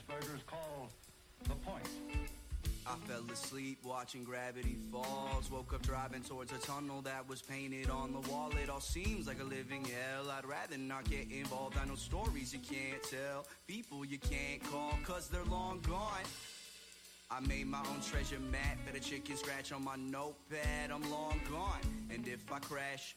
Asperger's call the point. I fell asleep watching Gravity Falls. Woke up driving towards a tunnel that was painted on the wall. It all seems like a living hell. I'd rather not get involved. I know stories you can't tell, people you can't call, cause they're long gone. I made my own treasure map, bet a chicken scratch on my notepad. I'm long gone, and if I crash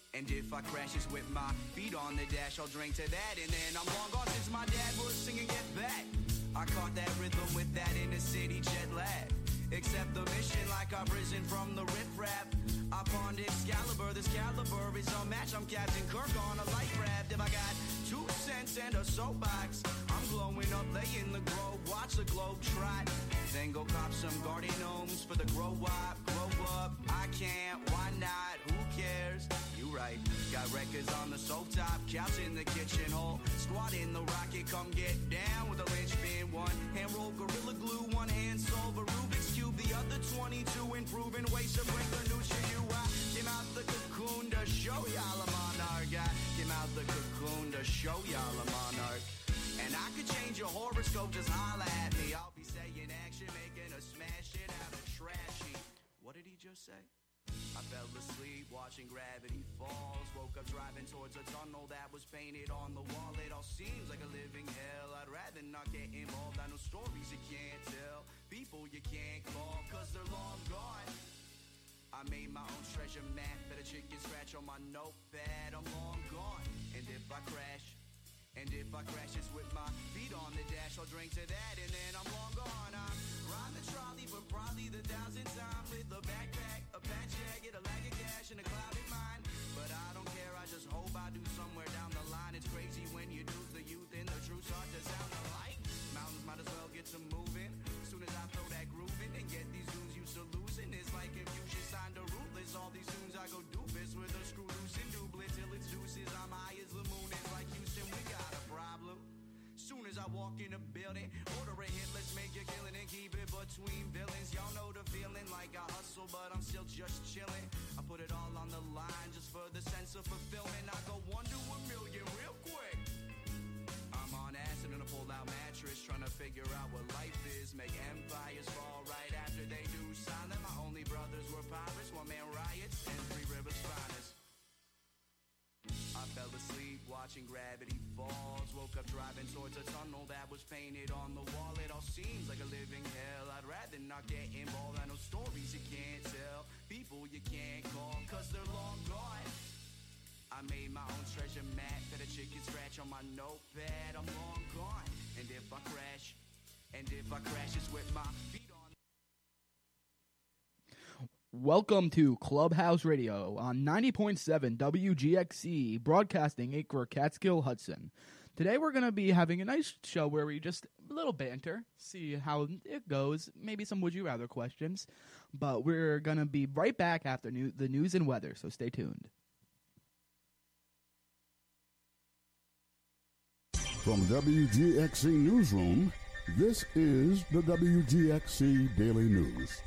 it's with my feet on the dash, I'll drink to that, and then I'm long gone since my dad was singing Get Back. I caught that rhythm with that inner city jet lag. Accept the mission like I've risen from the riffraff. I pawned Excalibur, this caliber is unmatched. I'm Captain Kirk on a light raft. If I got 2 cents and a soapbox, I'm glowing up, lay in the grove, watch the globe trot. Then go cop some garden gnomes for the grow up. I can't, why not, who cares? You right, got records on the stovetop, couch in the kitchen hole, squat in the rocket, come get down with a linchpin. One hand roll Gorilla Glue, one hand solve a Rubik's Cube, the other 22 improving ways to bring the news to you. I came out the cocoon to show y'all a monarch. I came out the cocoon to show y'all a monarch. And I could change your horoscope, just holla at me. I'll be saying action, making a smash it out of trashy. What did he just say? I fell asleep watching Gravity Falls. Woke up driving towards a tunnel that was painted on the wall. It all seems like a living hell. I'd rather not get involved. I know stories you can't tell, people you can't call, cause they're long gone. I made my own treasure map, bet a chicken scratch on my notepad. I'm long gone, and if I crash it's with my feet on the dash, I'll drink to that, and then I'm long gone. I'm riding the trolley for probably the 1000th time with a backpack, a patch jacket, a lag of cash, and a clouded mind. But I don't care, I just hope I do somewhere down the line. It's crazy when you lose the youth and the truth start to sound alike. Mountains might as well get to moving. Soon as I throw that groove in and get these goons used to losing. It's like confusion signed to ruthless. All these tunes I go doofus with a screw loose and duplicate till it's deuces. I'm high as the moon. It's like Houston, we got a problem. Soon as I walk in a building, order a hit, let's make a killing and keep it between villains. Y'all know the feeling, like I hustle, but I'm still just chilling. I put it all on the line just for the sense of fulfillment. I go 1 to a million real quick. I'm on acid in a pull-out mattress, trying to figure out what life is. Make empires fall right after they do silent. My only brothers were pirates, one-man riots, and 3 rivers finest. I fell asleep watching Gravity Falls. Woke up driving towards a tunnel that was painted on the wall. It all seems like a living hell. I'd rather not get involved. I know stories you can't tell, people you can't call, cause they're long gone. I made my own treasure map, bet a chicken scratch on my notepad. I'm long gone, and if I crash it's with my feet on. Welcome to Clubhouse Radio on 90.7 WGXC, broadcasting Acre, Catskill, Hudson. Today we're going to be having a nice show where we just a little banter, see how it goes, maybe some Would You Rather questions, but we're going to be right back after the news and weather, so stay tuned. From WGXC Newsroom, this is the WGXC Daily News.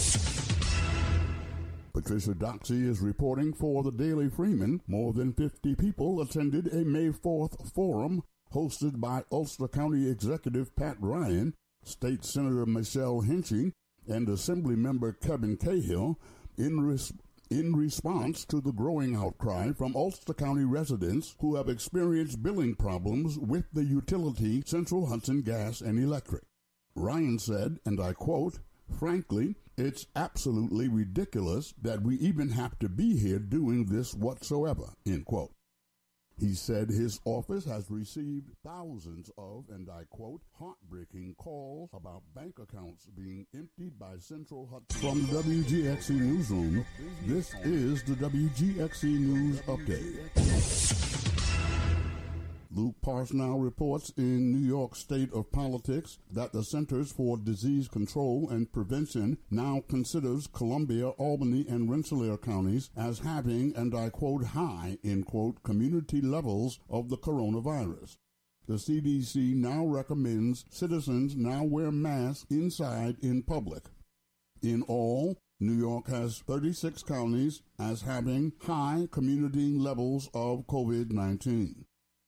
Patricia Doxey is reporting for the Daily Freeman. More than 50 people attended a May 4th forum hosted by Ulster County Executive Pat Ryan, State Senator Michelle Hinchy, and Assembly Member Kevin Cahill in response to the growing outcry from Ulster County residents who have experienced billing problems with the utility Central Hudson Gas and Electric. Ryan said, and I quote, "Frankly, it's absolutely ridiculous that we even have to be here doing this whatsoever," end quote. He said his office has received thousands of, and I quote, "heartbreaking calls about bank accounts being emptied by Central Hudson." From the WGXC Newsroom, this is the WGXC News Update. Luke Parsnow reports in New York State of Politics that the Centers for Disease Control and Prevention now considers Columbia, Albany, and Rensselaer counties as having, and I quote, high, end quote, community levels of the coronavirus. The CDC now recommends citizens now wear masks inside in public. In all, New York has 36 counties as having high community levels of COVID-19.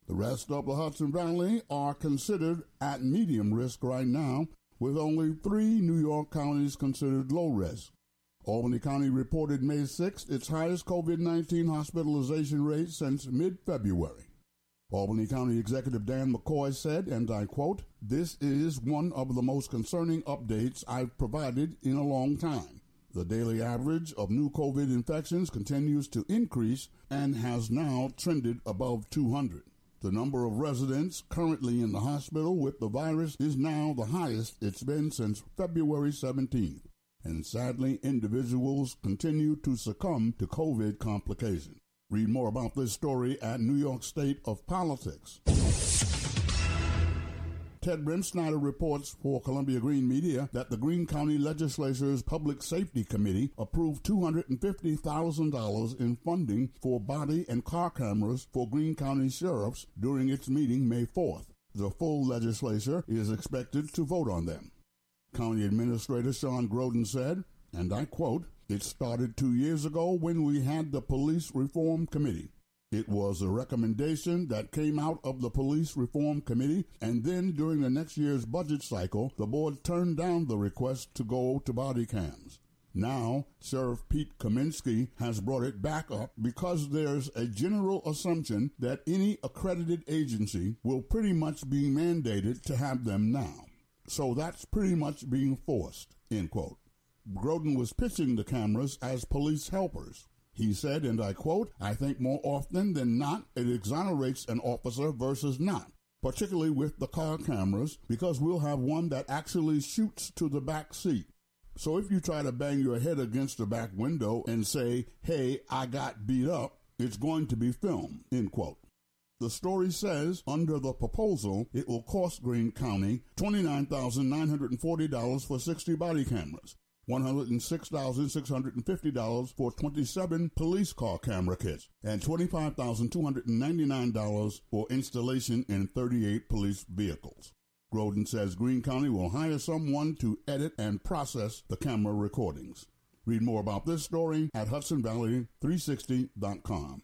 The rest of the Hudson Valley are considered at medium risk right now, with only 3 New York counties considered low risk. Albany County reported May 6th its highest COVID-19 hospitalization rate since mid-February. Albany County Executive Dan McCoy said, and I quote, "This is one of the most concerning updates I've provided in a long time. The daily average of new COVID infections continues to increase and has now trended above 200. The number of residents currently in the hospital with the virus is now the highest it's been since February 17th. And sadly, individuals continue to succumb to COVID complications." Read more about this story at New York State of Politics. Ted Bremsnyder reports for Columbia Green Media that the Greene County Legislature's Public Safety Committee approved $250,000 in funding for body and car cameras for Greene County sheriffs during its meeting May 4th. The full legislature is expected to vote on them. County Administrator Sean Groden said, and I quote, "It started 2 years ago when we had the Police Reform Committee. It was a recommendation that came out of the Police Reform Committee, and then during the next year's budget cycle, the board turned down the request to go to body cams. Now, Sheriff Pete Kaminsky has brought it back up because there's a general assumption that any accredited agency will pretty much be mandated to have them now. So that's pretty much being forced," end quote. Groden was pitching the cameras as police helpers. He said, and I quote, "I think more often than not it exonerates an officer versus not, particularly with the car cameras, because we'll have one that actually shoots to the back seat. So if you try to bang your head against the back window and say, 'Hey, I got beat up,' it's going to be filmed," end quote. The story says, under the proposal, it will cost Greene County $29,940 for 60 body cameras, $106,650 for 27 police car camera kits, and $25,299 for installation in 38 police vehicles. Groden says Greene County will hire someone to edit and process the camera recordings. Read more about this story at HudsonValley360.com.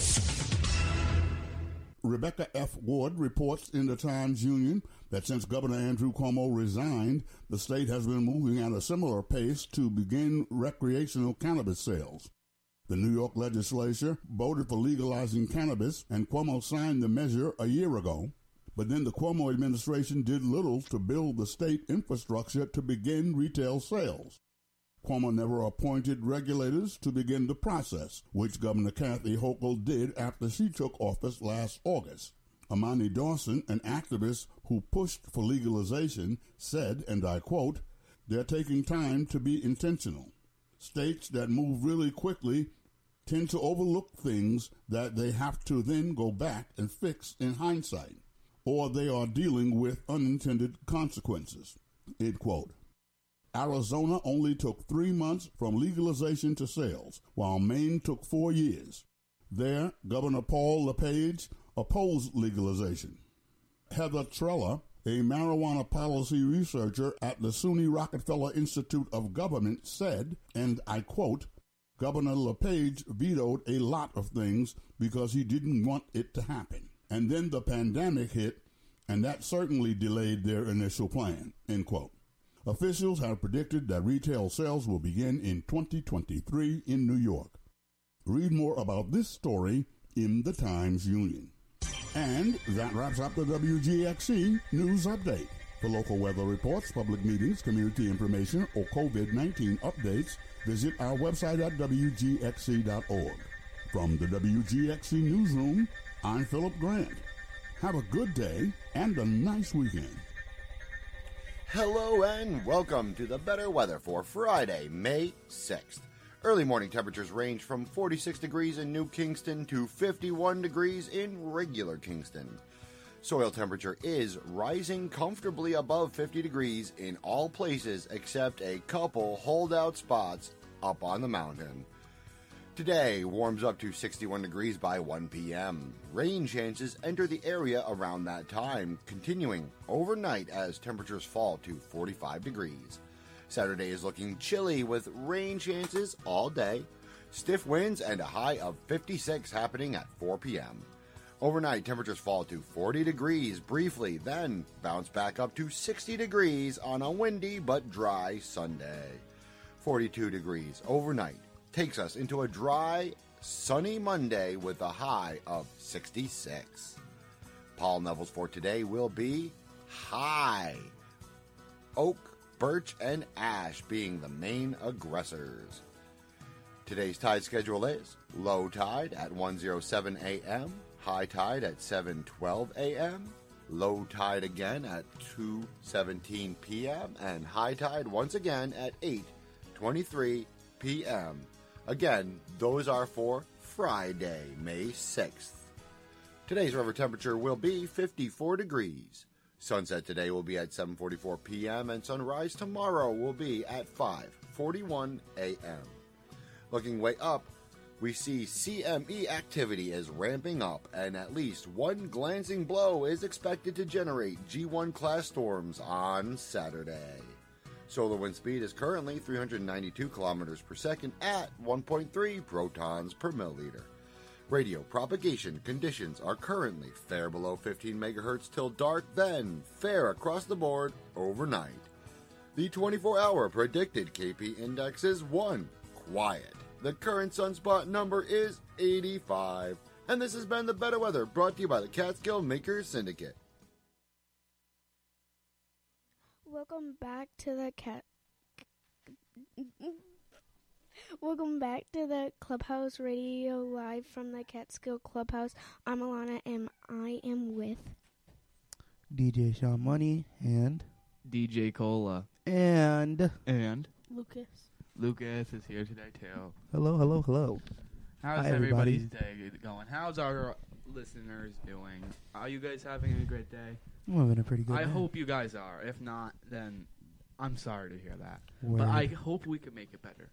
Rebecca F. Ward reports in the Times-Union that since Governor Andrew Cuomo resigned, the state has been moving at a similar pace to begin recreational cannabis sales. The New York legislature voted for legalizing cannabis, and Cuomo signed the measure a year ago. But then the Cuomo administration did little to build the state infrastructure to begin retail sales. Cuomo never appointed regulators to begin the process, which Governor Kathy Hochul did after she took office last August. Amani Dawson, an activist who pushed for legalization, said, and I quote, "They're taking time to be intentional. States that move really quickly tend to overlook things that they have to then go back and fix in hindsight, or they are dealing with unintended consequences," end quote. Arizona only took 3 months from legalization to sales, while Maine took 4 years. There, Governor Paul LePage opposed legalization. Heather Trella, a marijuana policy researcher at the SUNY Rockefeller Institute of Government, said, and I quote, "Governor LePage vetoed a lot of things because he didn't want it to happen. And then the pandemic hit, and that certainly delayed their initial plan," end quote. Officials have predicted that retail sales will begin in 2023 in New York. Read more about this story in the Times-Union. And that wraps up the WGXC News Update. For local weather reports, public meetings, community information, or COVID-19 updates, visit our website at WGXC.org. From the WGXC Newsroom, I'm Philip Grant. Have a good day and a nice weekend. Hello and welcome to the better weather for Friday, May 6th. Early morning temperatures range from 46 degrees in New Kingston to 51 degrees in regular Kingston. Soil temperature is rising comfortably above 50 degrees in all places except a couple holdout spots up on the mountain. Today warms up to 61 degrees by 1 p.m. Rain chances enter the area around that time, continuing overnight as temperatures fall to 45 degrees. Saturday is looking chilly with rain chances all day, stiff winds, and a high of 56 happening at 4 p.m. Overnight, temperatures fall to 40 degrees briefly, then bounce back up to 60 degrees on a windy but dry Sunday. 42 degrees overnight takes us into a dry, sunny Monday with a high of 66. Pollen levels for today will be high. Oak, birch, and ash being the main aggressors. Today's tide schedule is low tide at 1:07 a.m., high tide at 7:12 a.m., low tide again at 2:17 p.m., and high tide once again at 8:23 p.m. Again, those are for Friday, May 6th. Today's river temperature will be 54 degrees. Sunset today will be at 7:44 p.m. and sunrise tomorrow will be at 5:41 a.m. Looking way up, we see CME activity is ramping up and at least one glancing blow is expected to generate G1 class storms on Saturday. Solar wind speed is currently 392 kilometers per second at 1.3 protons per milliliter. Radio propagation conditions are currently fair below 15 megahertz till dark, then fair across the board overnight. The 24-hour predicted KP index is 1, quiet. The current sunspot number is 85. And this has been the Better Weather, brought to you by the Catskill Makers Syndicate. Welcome back to the Welcome back to the Clubhouse Radio live from the Catskill Clubhouse. I'm Alana and I am with DJ Sean Money and DJ Cola. And Lucas. Lucas is here today too. hello. How's Hi, everybody's day going? How's our listeners doing? Are you guys having a great day? I'm having a pretty good I day. hope you guys are. If not, then I'm sorry to hear that. Word. But I hope we can make it better.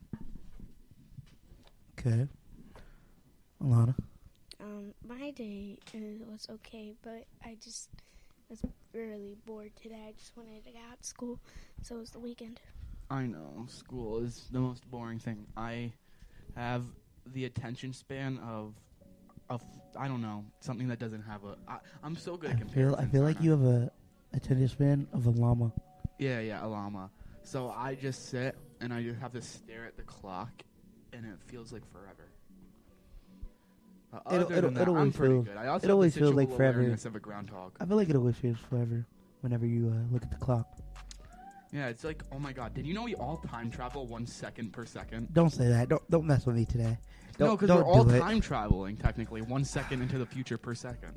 Okay. Alana. My day was okay, but I just was really bored today. I just wanted to get out of school, so it was the weekend. I know. School is the most boring thing. I have the attention span of I don't know, something that doesn't have I'm so good at comparisons. I feel like you have a attention span of a llama. Yeah, a llama. So I just sit and I just have to stare at the clock, and it feels like forever. Other than that, I'm pretty good. I also it always have the feels like visual forever. awareness of a groundhog. I feel like it always feels forever whenever you look at the clock. Yeah, it's like, oh my god, did you know we all time travel 1 second per second? Don't say that. Don't mess with me today. No, because don't we're all do it. time traveling, technically, 1 second into the future per second.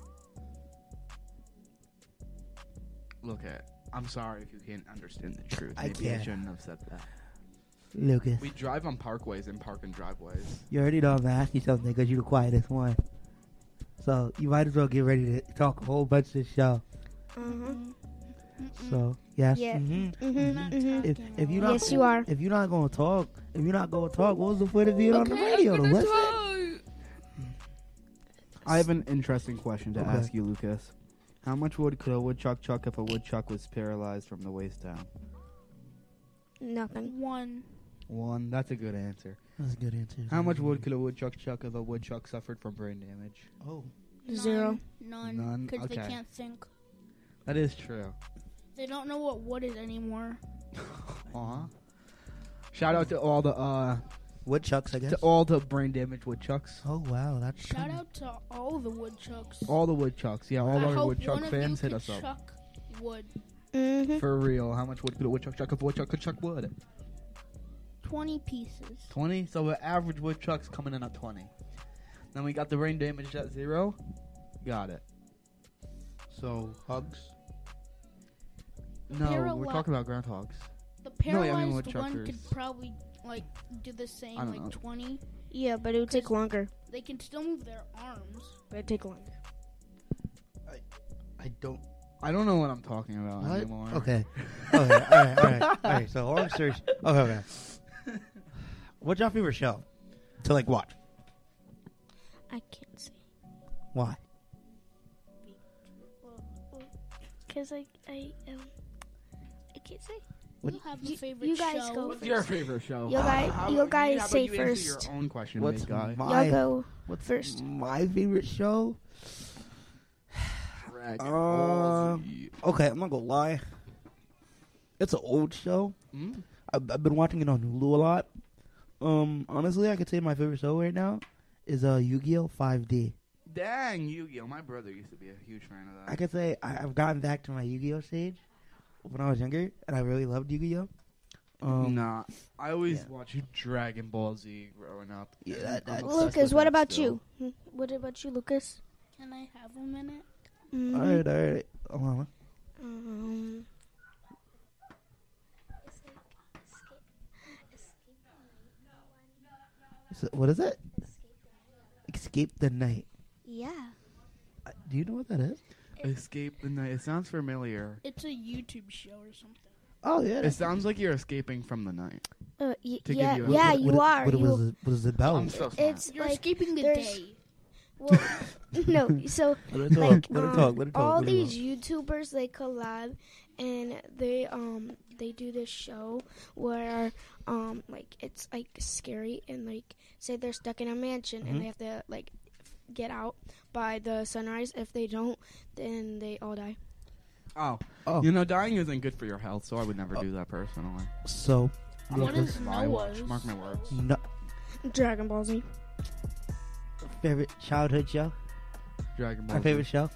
Look I'm sorry if you can't understand the truth. I Maybe I can't. shouldn't have said that. Lucas, We drive on parkways and park in driveways. you already know I'm going to ask you something because you're the quietest one. So you might as well get ready to talk a whole bunch of this show. So, yes. Yeah. If you're not, Yes, you are. If you're not going to talk, what was the point of being on the radio to listen? I have an interesting question to Okay. ask you, Lucas. How much wood could a woodchuck chuck if a woodchuck was paralyzed from the waist down? Nothing. One. That's a good answer. That's a good answer. How much wood could a woodchuck chuck if a woodchuck suffered from brain damage? Oh. 0. None? Because Okay. they can't think. That is true. They don't know what wood is anymore. Aw. Shout out to all the Woodchucks, I guess. brain damaged woodchucks. Oh, wow. That's Shout kinda- out to all the woodchucks. All the woodchucks. Yeah, all I our hope woodchuck one of fans you hit could us up. chuck wood. For real. How much wood could a woodchuck chuck if a woodchuck could chuck wood? 20 pieces. 20? So the average woodchuck's coming in at 20. Then we got the brain damage at 0. Got it. So, hugs? No, we're talking about groundhogs. The No, I mean paralyzed one woodchuckers. could probably do the same, I don't know. 20. Yeah, but it would take longer. They can still move their arms. But it'd take longer. I don't know what I'm talking about What? anymore. Okay. All right. So, long story. Okay. What's your favorite show to watch? I can't say. Why? Because I can't say. You have a favorite you guys show? go What's your favorite show? You guys- How- you guys how about say you answer first. your own question, What's big guy. my Y'all go what's first. my favorite show? Dragon Ball Z. Okay, I'm not gonna lie. It's an old show. Mm? I've been watching it on Hulu a lot. Honestly, I could say my favorite show right now is Yu-Gi-Oh! 5D. Dang, Yu-Gi-Oh! My brother used to be a huge fan of that. I could say I've gotten back to my Yu-Gi-Oh! Stage when I was younger, and I really loved Yu-Gi-Oh! Nah, I always yeah. watched Dragon Ball Z growing up. Yeah, and that- I'm that's- obsessed Lucas, with what that about still. you? What about you, Lucas? Can I have a minute? Mhm. all right. Hold on. Um, What is it? Escape the Night. yeah. Do you know what that is? Escape the Night. It sounds familiar. It's a YouTube show or something. Oh yeah. It sounds like you're escaping from the night. To give Yeah, you a- yeah, What- you what- are. What, You- what is it about? I'm so smart. it's You're like escaping the there's- day. well, no. So Let her talk. like Let her talk. Let her talk. all let her these talk. YouTubers they collab and they do this show where like it's like scary and like say they're stuck in a mansion and they have to like get out by the sunrise. If they don't, then they all die. Oh. Oh. You know, dying isn't good for your health, so I would never do that personally. So, I'm What not is gonna lie, watch. Noah's? Mark my words. no, Dragon Ball Z. favorite childhood show? Dragon Ball Our Z. favorite show?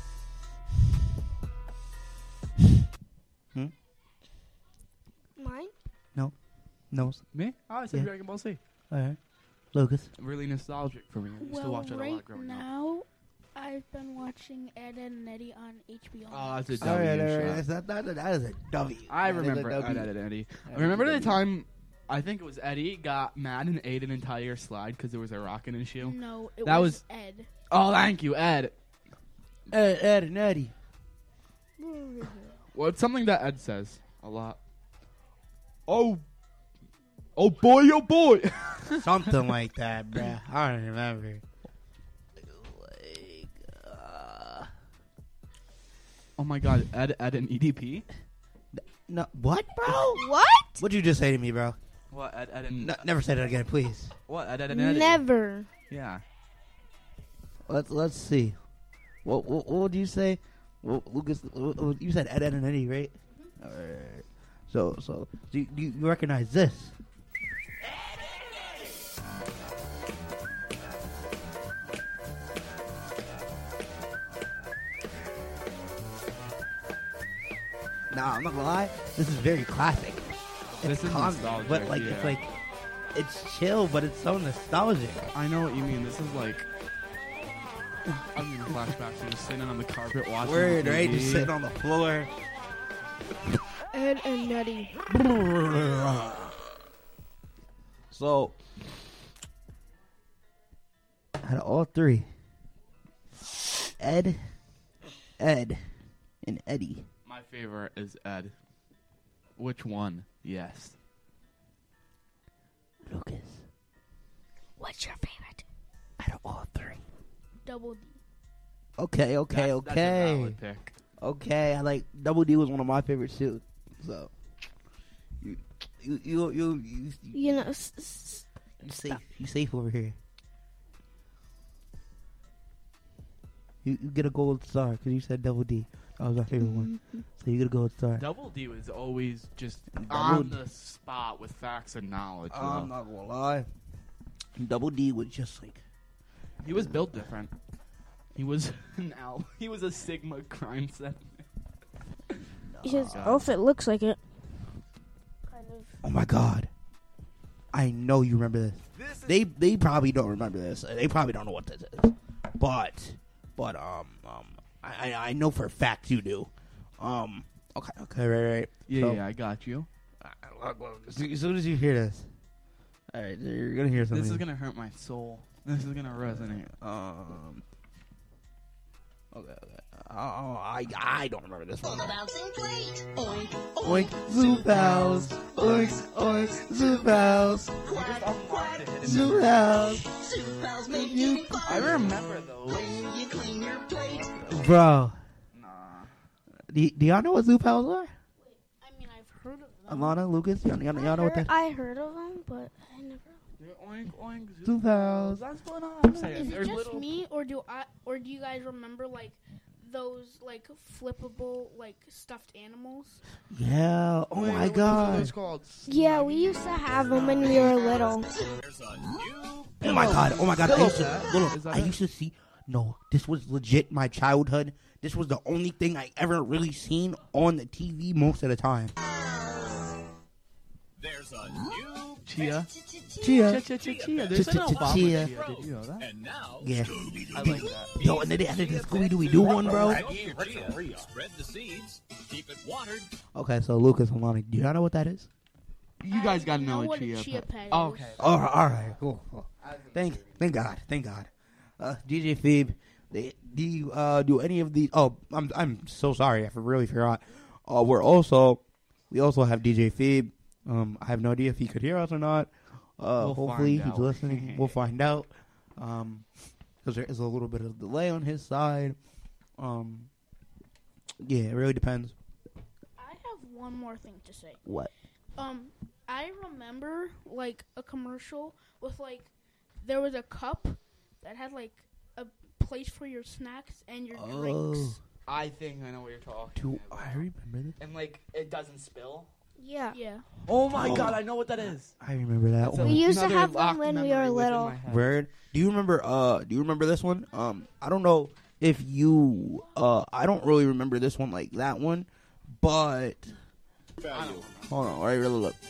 Mine? No. Me? Oh, I said Yeah. Dragon Ball Z. All right. Lucas. Really nostalgic for me. I used to Well, watch it a lot right growing up. now, I've been watching Ed, Edd and Eddie on HBO. Oh, that's a All right, W all right. show. That is a W. I That is a remember W. Ed, Edd, and Eddie. That I remember is a the W. time, I think it was Eddie, got mad and ate an entire slide because there was a rock in his shoe. No, it That was was- Ed. Oh, thank you, Ed. Ed and Eddie. Well, it's something that Ed says a lot. Oh boy, oh boy. Something like that, bruh. I don't remember. Oh my God, Ed, and EDP. No, what, bro? What? What'd you just say to me, bro? What, Ed, and No, never say that again, please. what, Ed, and Eddie? Never. Yeah. Let's see. What would you say? Lucas, you said Ed, Edd and Eddie, right? All right. So do you recognize this? Nah, I'm not gonna lie. This is very classic. This is Calm, nostalgic, but like yeah. it's like it's chill, but it's so nostalgic. I know what you mean. This is like. I'm getting flashbacks to just sitting on the carpet watching. Word, TV. right? Just sitting on the floor. Ed and Eddie. So, out of all three, Ed, and Eddie. My favorite is Ed. Which one? Yes. Lucas. What's your favorite? Out of all three. Double D. Okay. That's a valid pick. Okay, I like Double D was one of my favorites too. So, you You know, safe. You safe over here. You get a gold star because you said Double D. That was my favorite one. So you get a gold star. Double D was always just Double on D. the spot with facts and knowledge. you I'm know? not gonna lie. Double D was just like He was built different. He was an owl. He was a Sigma crime set. his outfit looks like it. Kind of. oh my god. I know you remember this. They probably don't remember this. They probably don't know what this is. But I know for a fact you do. Okay, right. Yeah, So- yeah, I got you. As soon as you hear this, all right, you're gonna hear something. This is gonna hurt my soul. This is gonna resonate. Okay. I don't remember this one. Oink, Oink, Zoop House. Oink, Zoop House. Zoop House. I remember those. Bro, Nah. do y'all know what Zoop House are? I mean, I've heard of them. Alana, Lucas, y'all know what that? I heard of them, but I never. Oink, oink, Zoo Pals. That's going on. I'm saying. Is it There's just little- me, or do you guys remember like those like flippable like stuffed animals? Yeah. Oh my What god. are those called? Yeah, we used to have them when we were little. Oh my god. Oh my god. Pillow I used to, pet. hold on. Is that I it? used to see. No, this was legit my childhood. This was the only thing I ever really seen on the TV most of the time. There's a new Chia. Chia. Chia. There's an Obama Chia. Chia. Did you know that? and now Yeah. I like that. Yo, and then they added the Scooby-Doo one, bro. Chia. Spread the seeds, keep it watered. Okay, so Lucas and Lonnie, do y'all know what that is? You guys gotta know know what what a Chia. Chia Pet- Pet is. Oh, okay. All right, cool. Thank God. DJ Phoebe, do you do any of these? Oh, I'm so sorry. I really forgot. We also have DJ Phoebe. I have no idea if he could hear us or not. We'll Hopefully find he's out. listening. We'll find out. Because there is a little bit of delay on his side. Yeah, it really depends. I have one more thing to say. What? I remember like a commercial with like there was a cup that had like a place for your snacks and your drinks. I think I know what you're talking about. I remember this. And like it doesn't spill. Yeah. Yeah. Oh my god, I know what that is. I remember that That's one. We used to another have them locked when we memory were within little. my head. Word. Do you remember this one? I don't know if you I don't really remember this one like that one, but hold on, alright, really look.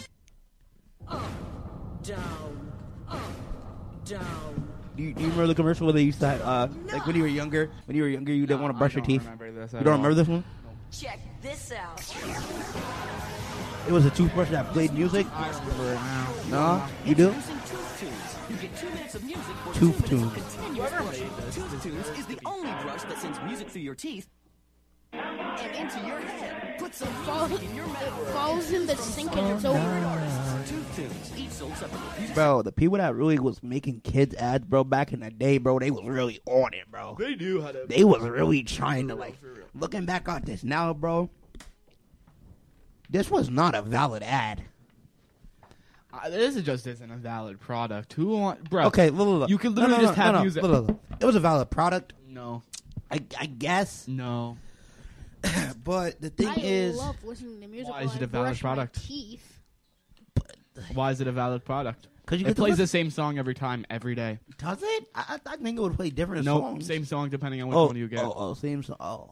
Down, up, down. Do you remember the commercial where they used to have, like when you were younger you didn't want to brush your teeth? You don't remember this one? Check this out. It was a toothbrush that played music. I remember it now. No, you do? Introducing Tooth Tunes. You get 2 minutes of music for Tooth 2 minutes of Tunes. continuous brushing. Tooth Tunes is the only brush that sends music through your teeth and into your head. Put some music in your mouth. Falls in the sink and it's over. Tooth Tunes, each sold separately. Bro, the people that really was making kids ads, bro, back in the day, bro, they was really on it, bro. They knew how to. They was really trying to, like, looking back on this now, bro, this was not a valid ad. This just isn't a valid product. Who want, bro? Okay, look. You could literally just have music. Look. It was a valid product, No, I guess, no. but the thing I is, love listening to music. Why while is it I a valid brush my product? Teeth. Why is it a valid product? because you It get plays to the same song every time, every day. does it? I think it would play different No, songs. same song depending on which Oh, one you get. same song. Oh.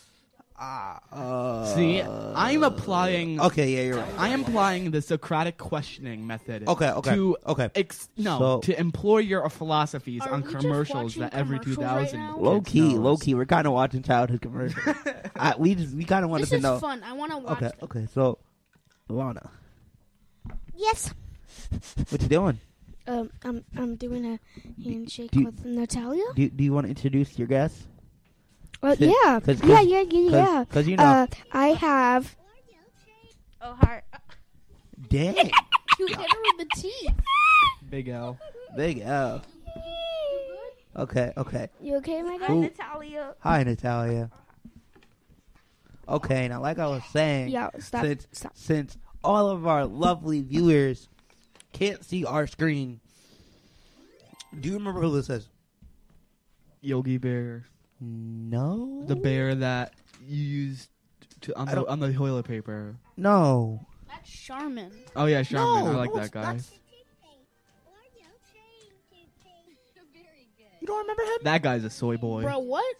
See, I'm applying. Okay, yeah, you're right. I am applying the Socratic questioning method. Okay. To So- to employ your philosophies Are on we just commercials watching that every commercials 2000 right now? kids Low knows. key, we're kind of watching childhood commercials. we kind of wanted This to is know. fun. I want to watch. Okay. So, Lana, Yes. what you doing? I'm doing a handshake do you- with Natalia. Do you want to introduce your guest? Yeah. 'Cause- Yeah. Because you know, I have. Oh, heart. dang, You hit her with the teeth. Big L. big L. Okay. You okay, my guy? Who- Natalia. Hi, Natalia. Okay, now like I was saying, Yeah. Stop. since all of our lovely viewers can't see our screen, do you remember who this is? Yogi Bear. No. The bear that you used I on don't- the toilet paper. No. That's Charmin. Oh yeah, Charmin. No, I like no, that guy. that's- You don't remember him? That guy's a soy boy. Bro, what?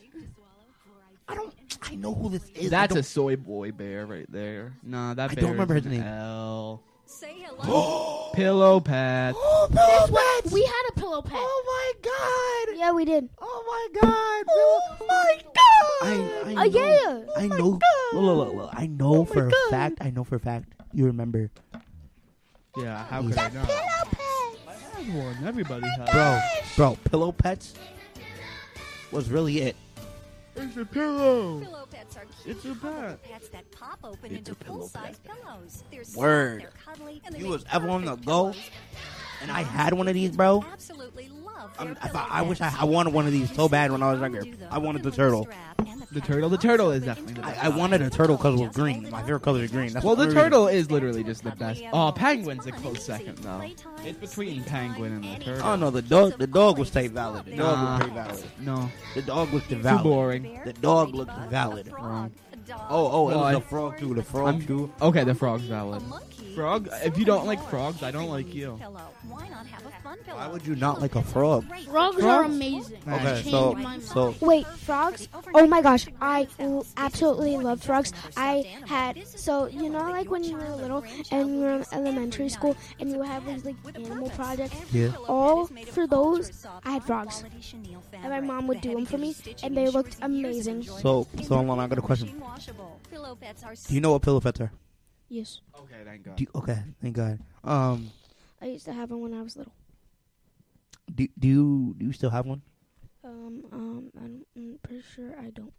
I know who this is. That's I a soy boy bear right there. Nah, that I bear don't remember is his an name. L. Say hello. Pillow pet. Oh, Pillow Pets! We had a pillow pet. Oh my god! Yeah, we did. Oh my god! Oh my I know. yeah. I know. Look. I know for a fact. I know for a fact. You remember, Yeah, how could I not? I have one. Everybody has. bro. Pillow Pets was really it. It's a pillow. Pillow pets are cute It's a pet. pets that pop open It's into a pillow full-size pillows. They're soft, Word. they're cuddly, and they You make was ever on the perfect go? pillows. and I had one of these, bro. Absolutely love I wish I wanted one of these so bad when I was younger. I wanted the turtle. The turtle is definitely the best. I wanted a turtle because it was green. My favorite color is green. That's Well, the only reason. turtle is literally just the best. Oh, penguin's a close second though. It's between penguin and the turtle. Oh no, the dog was stay valid. The dog was pretty valid. No, the dog looked valid. Too boring. The dog looked valid. Wrong. Oh, it was the frog too. The frog too. Okay, the frog's valid. Frog. If you don't like frogs, I don't like you. Why not have a fun pillow? Why would you not like a frog? Frogs are amazing. Okay, Changed so my mind. Wait, frogs? Oh my gosh, I absolutely loved frogs. I had, so you know, like when you were little and you were in elementary school and you have these like animal projects. Yeah. All for those, I had frogs, and my mom would do them for me, and they looked amazing. So hold on, I got a question. Do you know what pillow pets are? Yes, Okay, thank God. Okay, thank God. I used to have them when I was little. Do you still have one? I'm pretty sure I don't.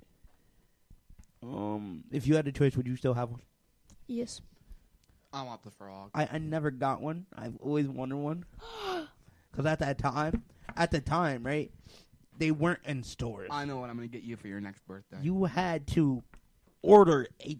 If you had a choice, would you still have one? Yes. I want the frog. I never got one. I've always wanted one. Because at the time, right, they weren't in stores. I know what I'm gonna get you for your next birthday. You had to order a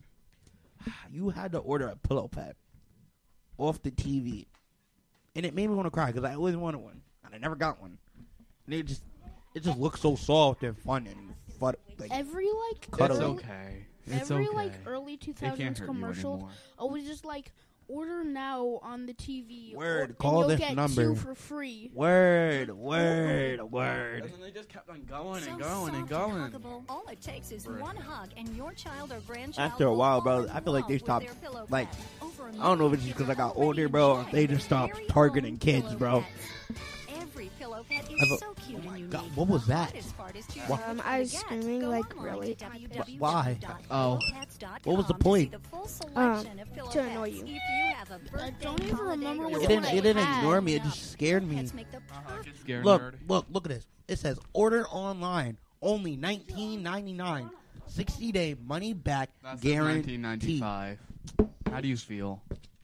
pillow pet off the TV, and it made me want to cry because I always wanted one and I never got one. And it just looks so soft and fun and fun. Like, Every like It's early, okay. It's every okay. like early It can't 2000s hurt you commercial anymore. always just like order now on the TV. Word, and call you'll this get number. 2 for free. Word. And then they just kept on going and going and going. All it takes is one hug, and your child or grandchild. After a while, bro, I feel like they stopped. Like, I don't know if it's just because I got older, bro. Or they just stopped targeting kids, bro. Every pillow pet is so cute and unique. God, what was that? I was screaming like really. Why? Oh. What was the point? To annoy you. I don't even remember what It didn't ignore me. It just scared me. Look at this. It says order online, only $19.99, 60-day money back guarantee. 1995. How do you feel?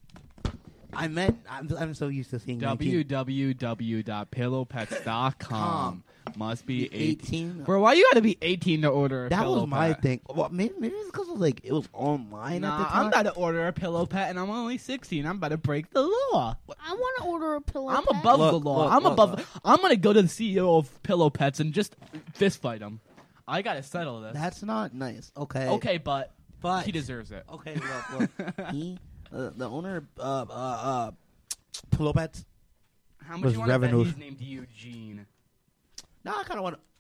I'm so used to seeing 19. www.pillowpets.com. Must be 18. Bro, why you gotta be 18 to order a That pillow was my pet? thing. Well, maybe it's because like it was online at the Nah, time. I'm about to order a pillow pet and I'm only 16. I'm about to break the law. I want to order a pillow. I'm pet. above the law. I'm gonna go to the CEO of Pillow Pets and just fist fight him. I gotta settle this. That's not nice. Okay. Okay, but he deserves it. Okay, look. He, the owner of Pillow Pets. How much was you want to bet revenues. he's named Eugene? No, I kind of want to.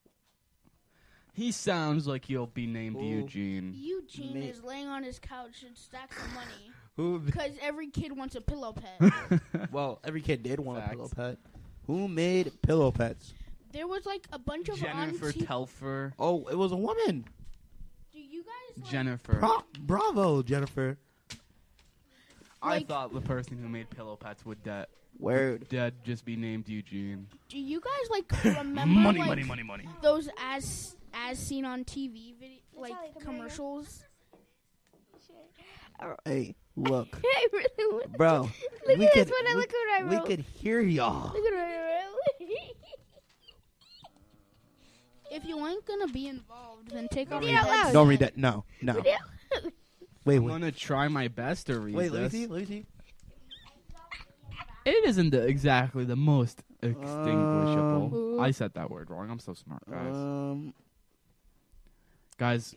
He sounds like he'll be named Eugene. Eugene is laying on his couch and stacks of money. Who? Because every kid wants a pillow pet. Well, every kid did want Facts. a pillow pet. Who made Pillow Pets? There was like a bunch of Jennifer Telfer. Oh, it was a woman. Do you guys like, Jennifer. Bravo, Jennifer. I thought the person who made Pillow Pets would dead just be named Eugene. Do you guys like remember Money, like, money. those as seen on TV like commercials? Hey, look, I really would. bro. Look we at could, this one. Look what I we wrote. could hear y'all. Look at what I wrote. If you ain't gonna be involved, then take off Read your it out loud. Don't read that. No. Wait, I'm gonna try my best to read Wait, this. let me see. It isn't exactly the most extinguishable. I said that word wrong. I'm so smart, guys. Guys,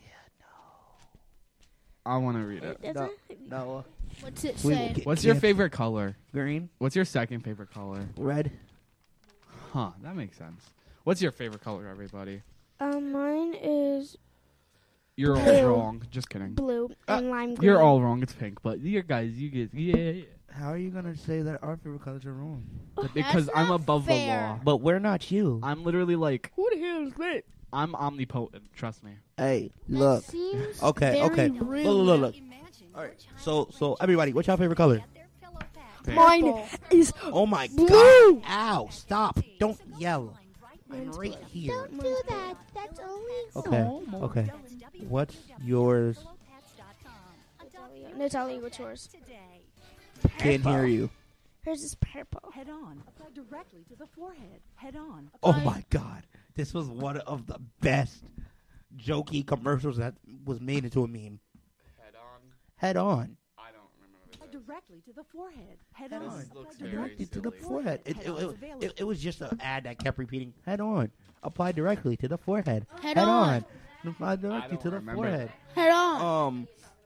I want to read it. No. What's it say? What's your favorite color? Green. What's your second favorite color? Red. Huh, that makes sense. What's your favorite color, everybody? Mine is You're all blue. wrong. Just kidding. Blue and lime green. You're all wrong. It's pink. But you guys, you get yeah. How are you gonna say that our favorite colors are wrong? Because That's I'm not above the fair. law. But we're not you. I'm literally like, Who the hell is that? I'm omnipotent. Trust me. Hey, look. Seems Okay. very rude. Look. All right. So everybody, what's your favorite color? Pink. Mine is Oh my blue. God! Ow! Stop! Don't yell. I'm right here. Don't do that. That's illegal. Okay. What's yours? Natalie, what's yours? Can't hear you. Hers is purple. Head on. Apply directly to the forehead. Head on. Oh my God. This was one of the best jokey commercials that was made into a meme. Head on. Apply directly to the forehead. Head Head on. on. Apply Directly to the forehead. forehead. Head on is available. It was just an ad that kept repeating, head on. Apply directly to the forehead. Head on. Apply directly to the remember. forehead. Head on.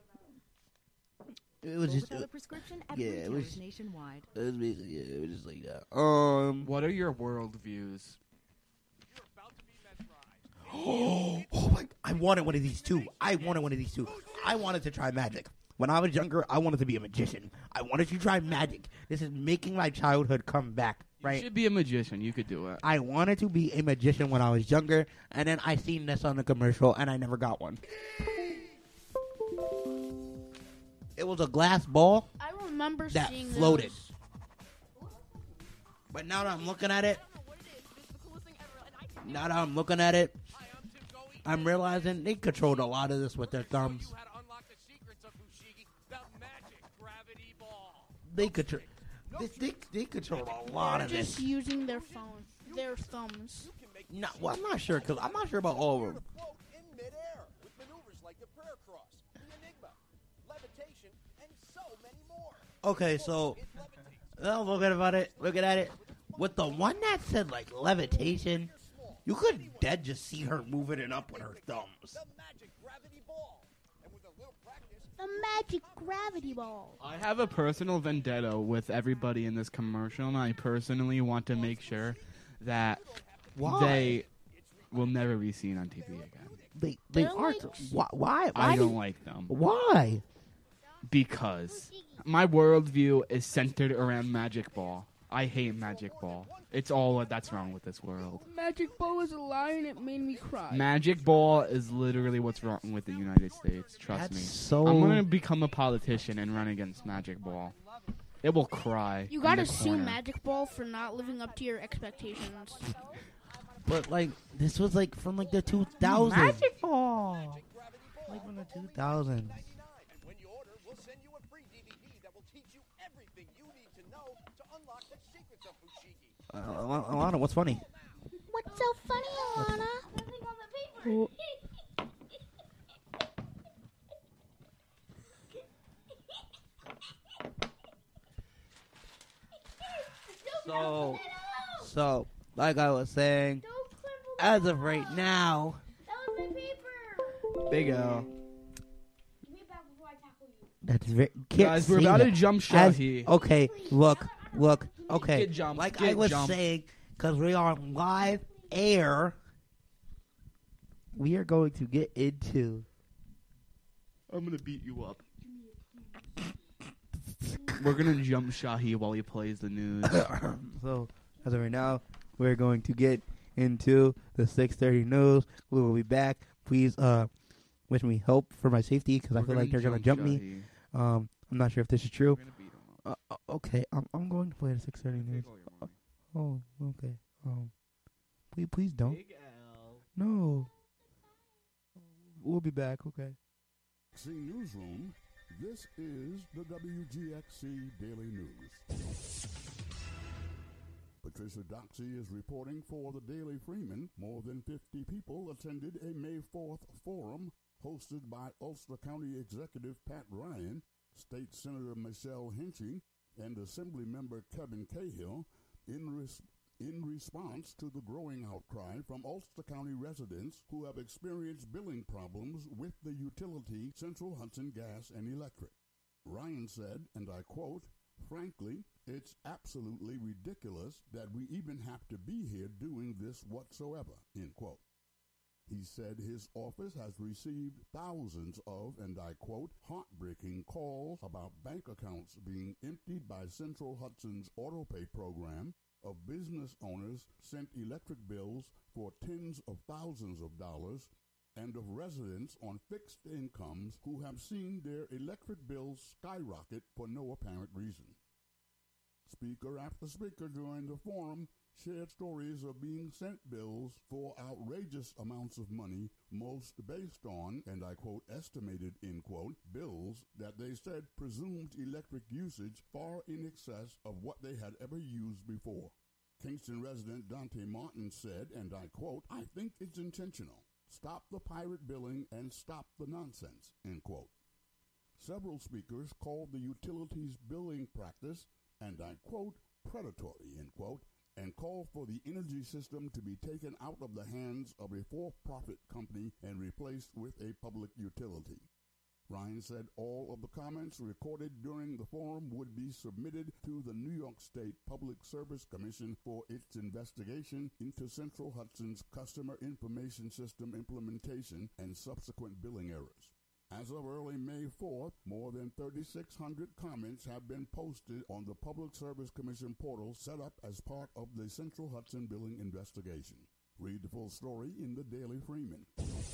It was just Without a prescription at yeah, it retailers was nationwide. it was basically it was just like that. What are your world views? Oh my! I wanted one of these too. I wanted to try magic. When I was younger, I wanted to be a magician. I wanted to try magic. This is making my childhood come back, You right? should be a magician. You could do it. I wanted to be a magician when I was younger, and then I seen this on the commercial, and I never got one. It was a glass ball I remember that seeing floated. those. But now that I'm looking at it, I'm realizing they controlled a lot of this with their thumbs. They control. They control a lot They're of just this. using their phone, their thumbs. No, well, I'm not sure because I'm not sure about all of them. Float in midair with maneuvers like the prayer cross, the enigma, levitation, and so many more. Okay, so looking at it, with the one that said like levitation, you could dead just see her moving it up with her thumbs. The magic gravity ball. And with a little practice, The magic gravity ball. I have a personal vendetta with everybody in this commercial, and I personally want to make sure that Why? they will never be seen on TV again. They They're aren't. like- Why? I don't like them Why? because my worldview is centered around Magic Ball. I hate Magic Ball. It's all that's wrong with this world. Magic ball was a lie and it made me cry. Magic Ball is literally what's wrong with the United States. Trust That's me. so- I'm gonna become a politician and run against Magic Ball. It will cry. You in gotta the sue corner. Magic Ball for not living up to your expectations. But like this was like from like the 2000s. Magic Ball. Like from the 2000s. and when you order, we'll send you a free DVD that will teach you everything you need to know to unlock the secrets of Fushigi. Alana, what's funny? What's so funny, Alana? So, like I was saying, as of right now, Big L. that's very. Guys, we're about to jump Shahi. Okay, look. Okay, Get jumped, like get I was jumped. saying, because we are on live air, we are going to get into. I'm gonna beat you up. We're gonna jump Shahi while he plays the news. So, as of right now, we're going to get into the 6:30 news. We will be back. Please, wish me help for my safety because I feel like they're gonna jump me. I'm not sure if this is true. Okay, I'm going to play the 6:30 news. Oh, okay. Please don't. No. We'll be back. Okay. WGXC Newsroom, this is the WGXC Daily News. Patricia Doxey is reporting for the Daily Freeman. More than 50 people attended a May 4th forum hosted by Ulster County Executive Pat Ryan, State Senator Michelle Hinchy, and Assembly Member Kevin Cahill in response to the growing outcry from Ulster County residents who have experienced billing problems with the utility Central Hudson Gas and Electric. Ryan said, and I quote, "Frankly, it's absolutely ridiculous that we even have to be here doing this whatsoever," end quote. He said his office has received thousands of, and I quote, "heartbreaking calls about bank accounts being emptied by Central Hudson's autopay program, of business owners sent electric bills for tens of thousands of dollars, and of residents on fixed incomes who have seen their electric bills skyrocket for no apparent reason." Speaker after speaker during the forum shared stories of being sent bills for outrageous amounts of money, most based on, and I quote, estimated, end quote, bills that they said presumed electric usage far in excess of what they had ever used before. Kingston resident Dante Martin said, and I quote, I think it's intentional. Stop the pirate billing and stop the nonsense, end quote. Several speakers called the utilities billing practice, and I quote, predatory, end quote, and called for the energy system to be taken out of the hands of a for-profit company and replaced with a public utility. Ryan said all of the comments recorded during the forum would be submitted to the New York State Public Service Commission for its investigation into Central Hudson's Customer Information System implementation and subsequent billing errors. As of early May 4th, more than 3,600 comments have been posted on the Public Service Commission portal set up as part of the Central Hudson billing investigation. Read the full story in the Daily Freeman.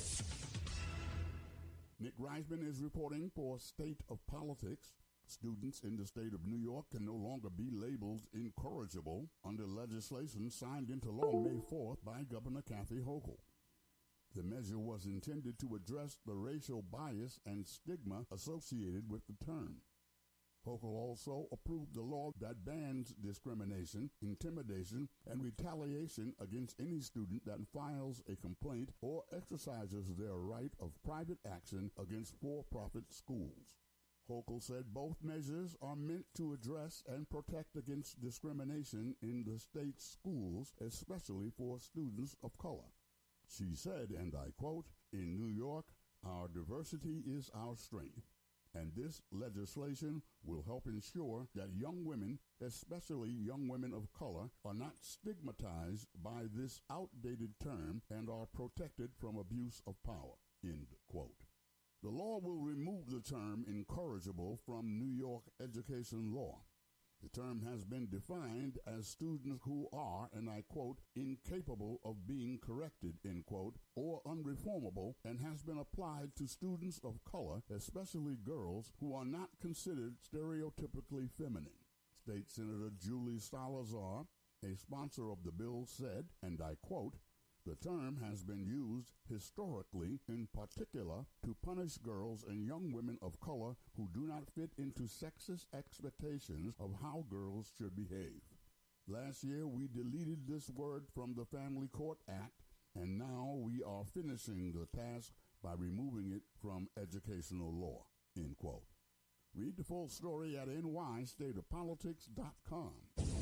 Nick Reisman is reporting for State of Politics. Students in the state of New York can no longer be labeled incorrigible under legislation signed into law May 4th by Governor Kathy Hochul. The measure was intended to address the racial bias and stigma associated with the term. Hochul also approved the law that bans discrimination, intimidation, and retaliation against any student that files a complaint or exercises their right of private action against for-profit schools. Hochul said both measures are meant to address and protect against discrimination in the state's schools, especially for students of color. She said, and I quote, in New York, our diversity is our strength, and this legislation will help ensure that young women, especially young women of color, are not stigmatized by this outdated term and are protected from abuse of power, end quote. The law will remove the term incorrigible from New York education law. The term has been defined as students who are, and I quote, incapable of being corrected, end quote, or unreformable, and has been applied to students of color, especially girls, who are not considered stereotypically feminine. State Senator Julie Salazar, a sponsor of the bill, said, and I quote, the term has been used historically, in particular, to punish girls and young women of color who do not fit into sexist expectations of how girls should behave. Last year, we deleted this word from the Family Court Act, and now we are finishing the task by removing it from educational law, end quote. Read the full story at nystateofpolitics.com.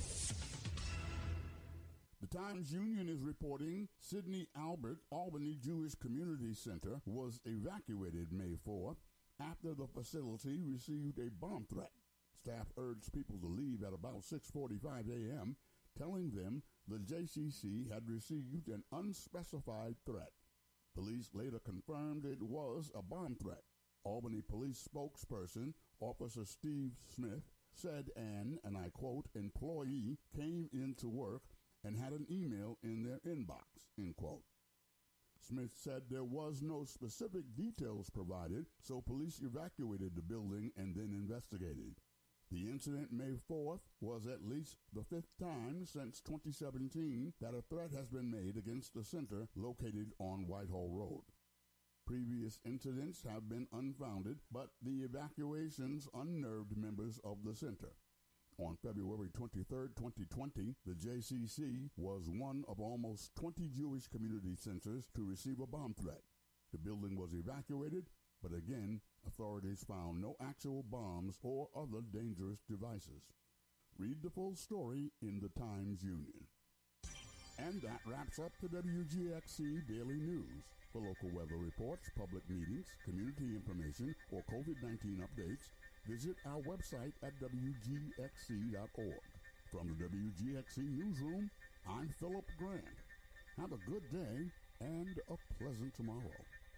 The Times-Union is reporting Sidney Albert Albany Jewish Community Center was evacuated May 4th after the facility received a bomb threat. Staff urged people to leave at about 6:45 a.m., telling them the JCC had received an unspecified threat. Police later confirmed it was a bomb threat. Albany police spokesperson, Officer Steve Smith, said and I quote, employee came into work and had an email in their inbox, end quote. Smith said there was no specific details provided, so police evacuated the building and then investigated. The incident May 4th was at least the fifth time since 2017 that a threat has been made against the center located on Whitehall Road. Previous incidents have been unfounded, but the evacuations unnerved members of the center. On February 23, 2020, the JCC was one of almost 20 Jewish community centers to receive a bomb threat. The building was evacuated, but again, authorities found no actual bombs or other dangerous devices. Read the full story in the Times-Union. And that wraps up the WGXC Daily News. For local weather reports, public meetings, community information, or COVID-19 updates, visit our website at WGXC.org. From the WGXC Newsroom, I'm Philip Grant. Have a good day and a pleasant tomorrow.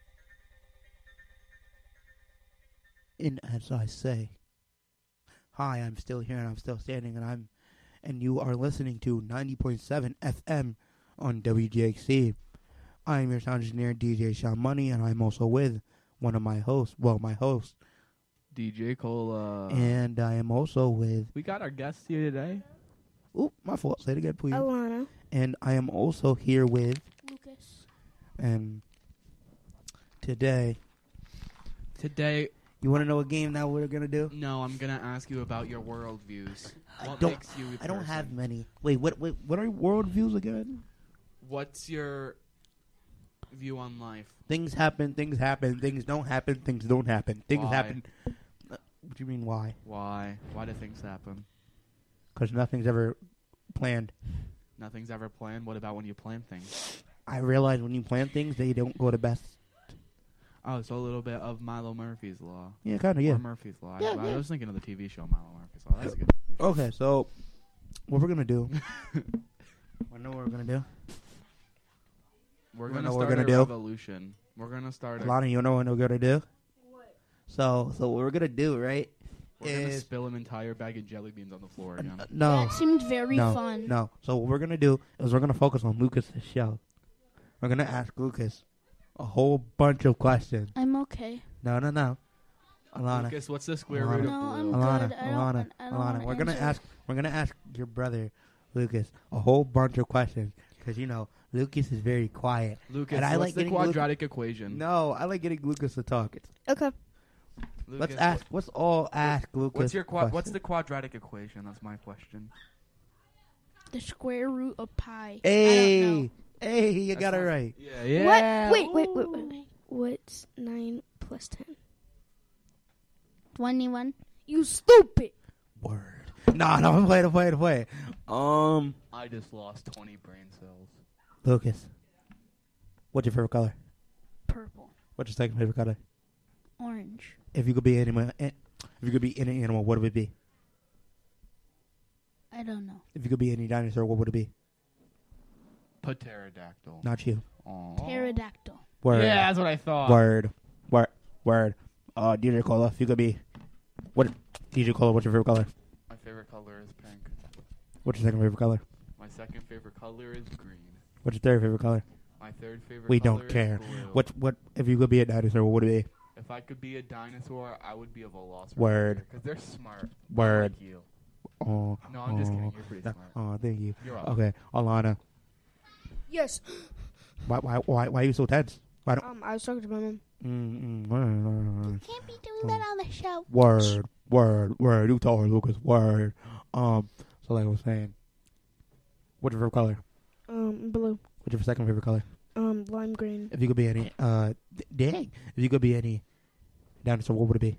And as I say, hi, I'm still here and I'm still standing, and you are listening to 90.7 FM on WGXC. I am your sound engineer, DJ Sean Money, and I'm also with one of my hosts, my host, DJ Cola. And I am also with... We got our guest here today. Oop, my fault. Say it again, please. Alana. And I am also here with Lucas. And today, you want to know a game that we're gonna do? No, I'm gonna ask you about your world views. What don't- makes you a I don't person? have many. Wait, what are world views again? What's your view on life? Things happen. Things happen. Things don't happen. Things don't happen. Things Why? happen. What do you mean why? Why? Why do things happen? Because nothing's ever planned. Nothing's ever planned. What about when you plan things? I realize when you plan things, they don't go to best. Oh, so a little bit of Milo Murphy's Law. Yeah, kind of, yeah. Or Murphy's Law. Yeah, I yeah. was thinking of the TV show Milo Murphy's Law. That's a good TV show. Okay, so what we're gonna do? I know what we're gonna do. We're You gonna know what start we're a gonna do? revolution. We're gonna start. Alana, you know what we're gonna do? What? So what we're gonna do, right? We're gonna is spill an entire bag of jelly beans on the floor again. no. That seemed very no, fun. No. So what we're gonna do is we're gonna focus on Lucas's show. We're gonna ask Lucas a whole bunch of questions. I'm okay. No. Alana. Lucas, what's the square root of No, I'm blue? Alana, good. I don't Alana. wanna We're gonna answer. ask your brother Lucas a whole bunch of questions because you know Lucas is very quiet. Lucas, and I what's like the getting quadratic equation? No, I like getting Lucas to talk. Okay. Lucas, Let's all ask Lucas. What's your what's questions. the quadratic equation? That's my question. The square root of pi. I don't Hey, know. hey, you got it right. Yeah. What? Wait. What's 9 plus 10? 21. You stupid. Word. No, wait. I just lost 20 brain cells. Lucas, what's your favorite color? Purple. What's your second favorite color? Orange. If you could be any animal, what would it be? I don't know. If you could be any dinosaur, what would it be? Pterodactyl. Not you. Pterodactyl. Word. Yeah, that's what I thought. Word. DJ Cola, if you could be... DJ Cola, what's your favorite color? My favorite color is pink. What's your second favorite color? My second favorite color is green. What's your third favorite color? My third favorite We color don't care. is blue. What? If you could be a dinosaur, what would it be? If I could be a dinosaur, I would be a velociraptor. Word. Because they're smart. Word. Like you. Oh. No, I'm just kidding. You're pretty smart. Oh, thank you. You're welcome. Okay, Alana. Yes. Why are you so tense? Why don't? I was talking to my mom. Can't be doing that on the show. Word. You told her, Lucas. Word. So like I was saying, what's your favorite color? Blue. What's your second favorite color? Lime green. If you could be any, if you could be any dinosaur, what would it be?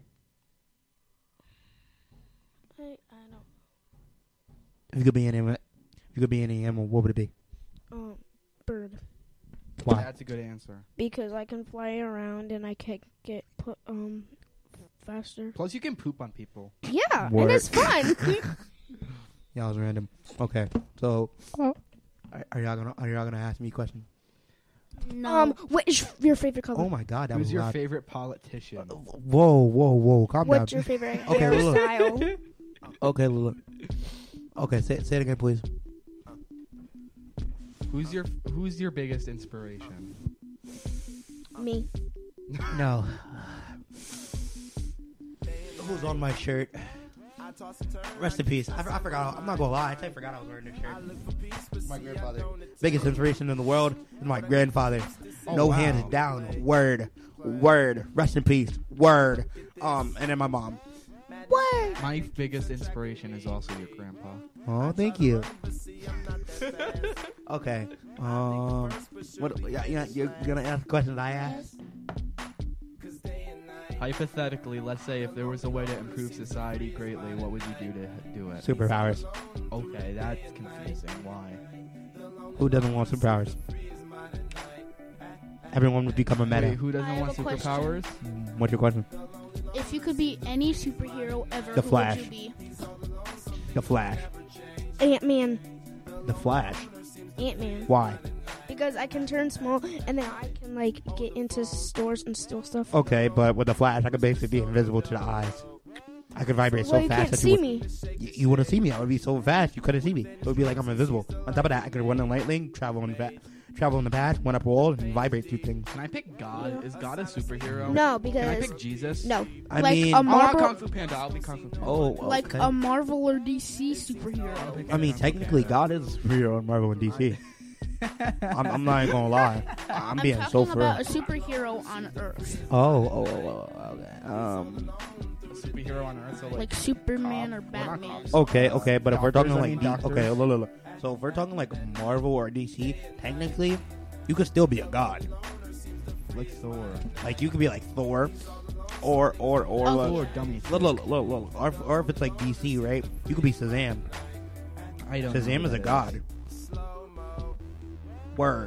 I don't. If you could be any animal, what would it be? Bird. Why? That's a good answer. Because I can fly around and I can get put faster. Plus, you can poop on people. Yeah, Word. and it's fun. Yeah, it was random. Okay, so are y'all gonna ask me questions? No. What is your favorite color? Oh my God, that Who's was your loud. favorite politician? Whoa, calm down. What's your favorite Okay, Lula. hairstyle? Okay, Lula. Okay, say it again, please. Who's your biggest inspiration? Me. No. Who's on my shirt? Rest in peace. I forgot. I'm not gonna lie. I forgot I was wearing this shirt. My grandfather. Biggest inspiration in the world is my grandfather. No wow. hands down. Word. Rest in peace. Word. And then my mom. Word. My biggest inspiration is also your grandpa. Oh, thank you. Okay. What? Yeah, you're gonna ask questions I asked? Hypothetically, let's say if there was a way to improve society greatly, what would you do to do it? Superpowers. Okay, that's confusing. Why? Who doesn't want superpowers? Everyone would become a meta. Wait, who I doesn't have want a question. superpowers? What's your question? If you could be any superhero ever, The who Flash. would you be? The Flash. Ant-Man. The Flash. Ant-Man. Why? Because I can turn small and then I can get into stores and steal stuff. Okay, but with the Flash, I could basically be invisible to the eyes. I could vibrate Well, so you fast can't that see you would, me. You wouldn't see me. I would be so fast you couldn't see me. It would be like I'm invisible. On top of that, I could run in lightning, travel in the past, one up world, and vibrate through things. Can I pick God? Is God a superhero? No, Can I because pick Jesus? no. I Like mean, a I'm not Marvel, Kung Fu Panda. I'll be Kung Fu Panda. like okay. a Marvel or DC superhero. I mean, technically, God is a superhero in Marvel and DC. I'm not even gonna lie. I'm being talking so fair. about a superhero on Earth, Okay. A superhero on Earth. So like Superman or we're not Batman. cops. Okay, but if we're Doctors, talking I mean like doctors. okay, look. So if we're talking like Marvel or DC, technically, you could still be a god. Like Thor. Like you could be like Thor, or Thor, dummy. look. Or if it's like DC, right? You could be Shazam. I don't know Shazam who is a that god. Word.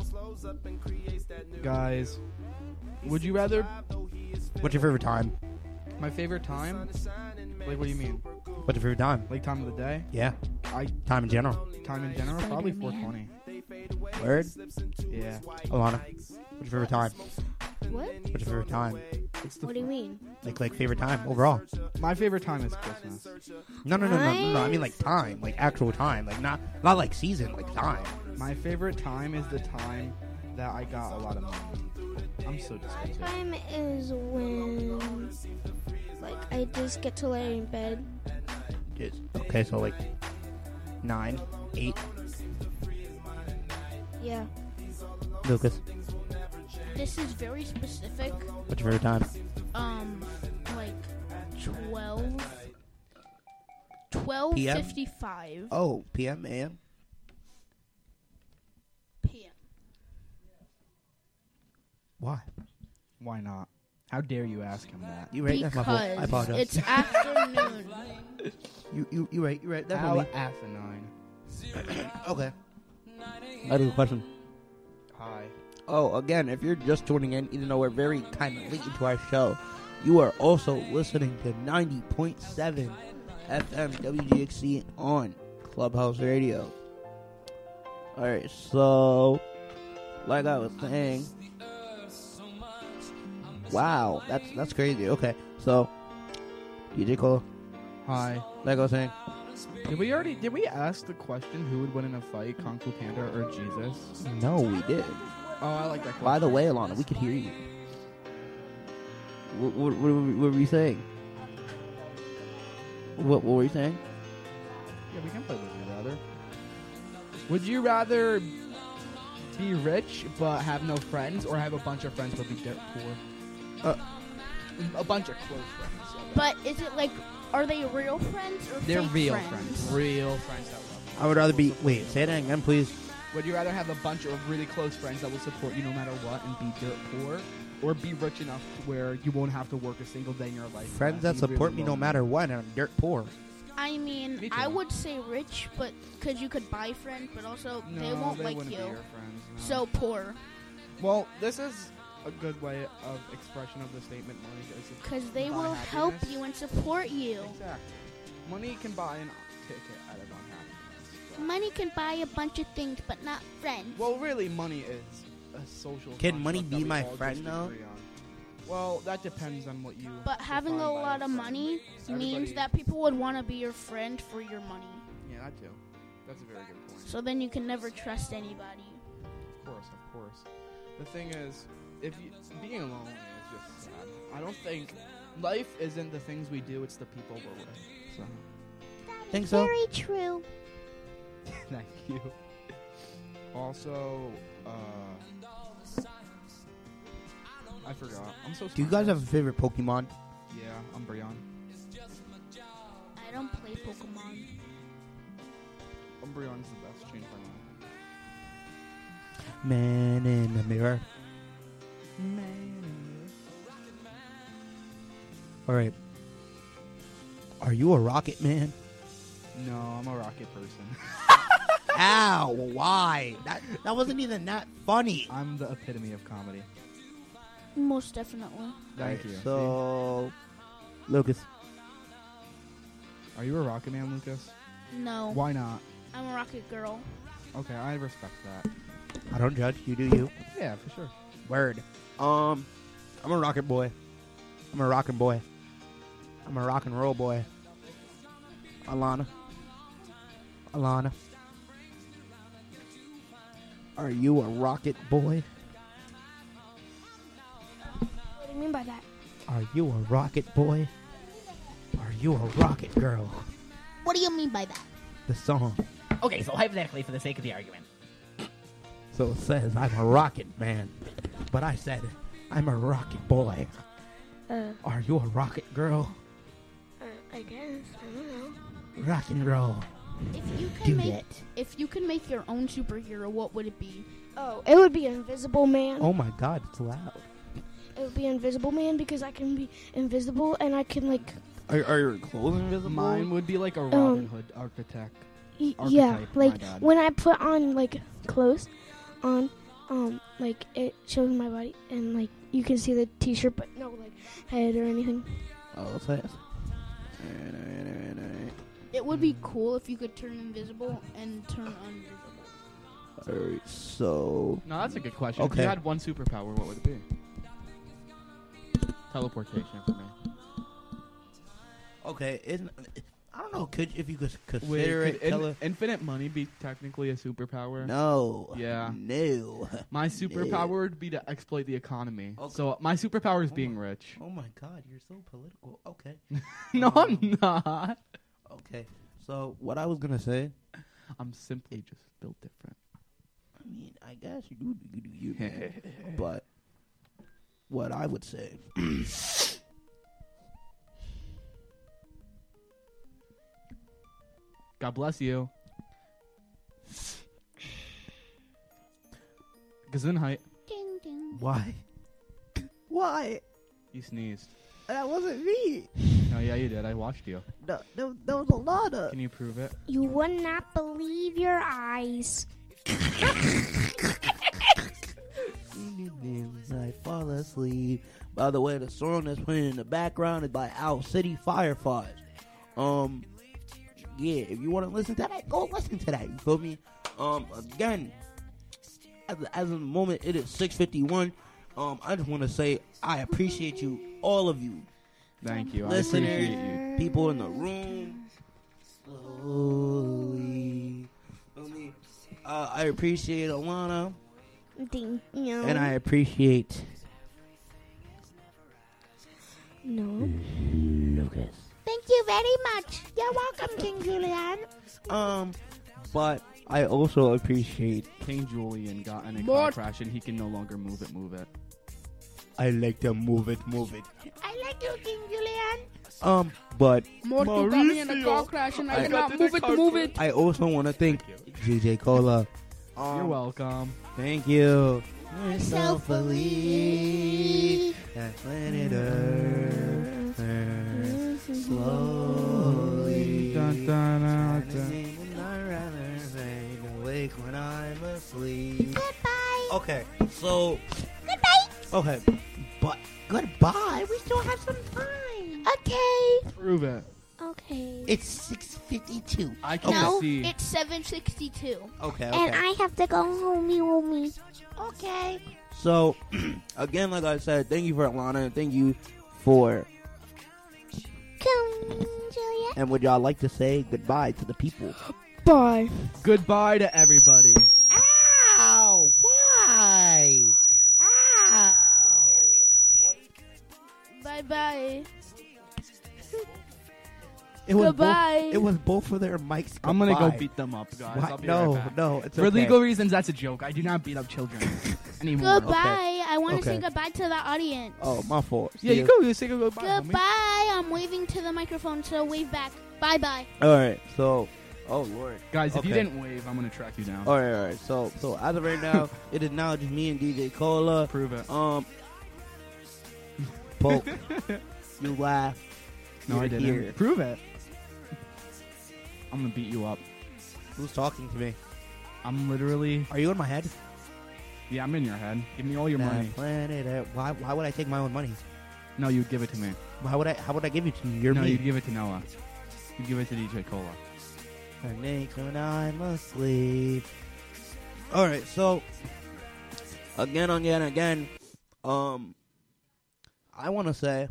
Guys, would you rather? What's your favorite time? My favorite time? Like, what do you mean? What's your favorite time? Like time of the day? Yeah. Time in general. Time in general? Probably 4:20. Word. Yeah. Alana, what's your favorite time? What? What's your favorite time? What do you mean? Like favorite time overall? My favorite time is Christmas. No. I mean like time, like actual time, like not like season, like time. My favorite time is the time that I got a lot of money. I'm so disgusted. Time is when, like, I just get to lay in bed. Okay, so like 9, 8. Yeah. Lucas, This is very specific. what's your favorite time? Like 12:55 Oh, PM, AM. p.m. Why? Why not? How dare you ask him that? You right? That's my fault. I Because apologize. it's afternoon. You right? You right? That's How on me. asinine. Okay. I have a question. Hi. Oh, again, if you're just tuning in, even though we're very kind of late into our show, you are also listening to 90.7 FM WGXC on Clubhouse Radio. Alright, so, like I was saying, wow, that's crazy. Okay, so, DJ Cole, Hi. like I was saying, Did we ask the question who would win in a fight, Kung Fu Panda or Jesus? no, we did. Oh, I like that question. By the way, Alana, we could hear you. What were we saying? What were we saying? Yeah, we can play Would You Rather. Would you rather be rich but have no friends, or have a bunch of friends but be dirt poor? A bunch of close friends. But is it like, are they real friends or They're fake real friends? Real friends that love you. I would rather be. Wait, say that again, please. Would you rather have a bunch of really close friends that will support you no matter what and be dirt poor, or be rich enough to where you won't have to work a single day in your life? Friends that support me no matter what, and I'm dirt poor. I mean, Me too. I would say rich, but because you could buy friends, but also No, they won't like wouldn't you. be your friends, no. So poor. Well, this is a good way of expression of the statement. Money is Because they buy will help happiness. you and support you. Exactly. Money can buy an ticket out of unhappiness. So. Money can buy a bunch of things, but not friends. Well, really, money is a social. Can money construct that be we my all friend, just though? agree on. Well, that depends on what you. But having define a by lot of friend. money means Everybody- that people would want to be your friend for your money. Yeah, that too. That's a very good point. So then you can never trust anybody. Of course. The thing is, if you, being alone is just sad. I don't think life isn't the things we do; it's the people we're with. So, Think so? Very true. thank you. Also, I forgot. I'm so. Do you guys have a favorite Pokemon? Yeah, Umbreon. I don't play Pokemon. Umbreon's the best. Change my mind. Man in the mirror. Alright. Are you a rocket man? No, I'm a rocket person. Ow, why? That wasn't even that funny. I'm the epitome of comedy. Most definitely. Thank you. So, Lucas. Are you a rocket man, Lucas? No. Why not? I'm a rocket girl. Okay, I respect that. I don't judge. You do you. Yeah, for sure. Word. I'm a rocket boy. I'm a rockin' boy. I'm a rock and roll boy. Alana. Are you a rocket boy? What do you mean by that? Are you a rocket boy? Are you a rocket girl? What do you mean by that? The song. Okay, so hypothetically, for the sake of the argument. So it says I'm a rocket man, but I said I'm a rocket boy. Are you a rocket girl? I guess. I don't know. Rock and roll. If you can make your own superhero, what would it be? Oh, it would be Invisible Man. Oh my God, it's loud. It would be Invisible Man because I can be invisible and I can like. Are your clothes invisible? Mine would be like a Robin Hood architect. Yeah, archetype, like my bad. when I put on like clothes on, like it shows my body and like you can see the T-shirt, but no like head or anything. Oh, what's that? It would be cool if you could turn invisible and turn invisible. Alright, so... No, that's a good question. If Okay. you had one superpower, what would it be? Teleportation for me. Okay, I don't know if you could Wait, consider could it... infinite money be technically a superpower? No. Yeah. No. My superpower would be to exploit the economy. So my superpower is being rich. Oh my God, you're so political. Okay. No, I'm not. Okay, so what I was gonna say... I'm simply just built different. I mean, I guess you do you. But what I would say... God bless you. Gesundheit. Ding ding. Why? Why? You sneezed. That wasn't me. Oh, yeah, you did. I watched you. That was a lot of... Can you prove it? You would not believe your eyes. I fall asleep. By the way, the song that's playing in the background is by Owl City Fireflies. Yeah, if you want to listen to that, go listen to that. You feel me? Again, as of the moment, it is 6:51. I just want to say I appreciate you, all of you. Thank you. Listeners, I appreciate you. people in the room. Slowly. I appreciate Alana. Ding. No. And I appreciate Lucas. Thank you very much. You're welcome, King Julian. But I also appreciate King Julian got in a What? car crash and he can no longer move it. I like to move it. I like you, King Julian. But Mortal got me in a car crash and I cannot move it. I also want to thank GJ Cola. You're welcome. Thank you. Self-believe. That planet Earth slowly. Dun, dun, dun, dun. Awake when I'm asleep. Goodbye. Okay, so Goodbye. okay, but goodbye. We still have some time. Okay. Prove it. Okay. It's 6:52. I can't No, see. it's 7:62. Okay. And I have to go home. Okay. So, again, like I said, thank you for Alana, and thank you for... King Julian. And would y'all like to say goodbye to the people? Bye. Goodbye to everybody. Ow! Why? Ow! Bye bye. It was Goodbye. Both, it was both of their mics. I'm gonna go goodbye. beat them up, guys. Why? I'll be No, right back. no, it's For okay. legal reasons, that's a joke. I do not beat up children anymore. Goodbye. I want to Okay. say goodbye to the audience. Oh, my fault. Yeah, you go. You say goodbye. homie. Goodbye. I'm waving to the microphone, so wave back. Bye bye. All right, so, oh Lord, Guys, if you Okay. didn't wave, I'm gonna track you down. all right. So as of right now, it is now just me and DJ Cola. Prove it. Poke, you laugh. No, You're I didn't. here. Prove it. I'm gonna beat you up. Who's talking to me? I'm literally. Are you in my head? Yeah, I'm in your head. Give me all your money. Planet Earth. Why would I take my own money? No, you'd give it to me. How would I give it to you? You're No, me. you'd give it to Noah. You'd give it to DJ Cola. When I'm asleep. All right, so again, I want to say.